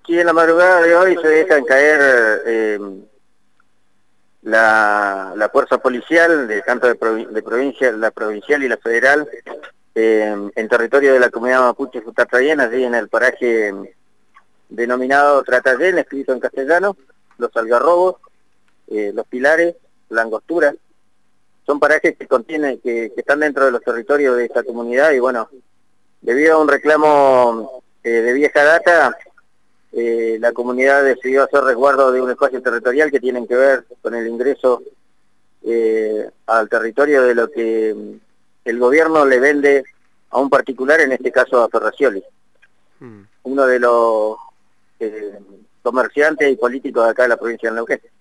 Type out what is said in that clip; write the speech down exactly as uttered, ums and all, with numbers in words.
Sí, en la madrugada de hoy se dejan caer eh, la, la fuerza policial, de tanto de, provi de provincia, la provincial y la federal, eh, en territorio de la comunidad mapuche Futatayén, allí en el paraje denominado Tratayén, escrito en castellano, Los Algarrobos, eh, Los Pilares, La Angostura. Son parajes que contienen, que, que están dentro de los territorios de esta comunidad y bueno, debido a un reclamo eh, de vieja data, eh, la comunidad decidió hacer resguardo de un espacio territorial que tienen que ver con el ingreso eh, al territorio de lo que el gobierno le vende a un particular, en este caso a Ferracioli, mm. uno de los eh, comerciantes y políticos de acá de la provincia de Neuquén.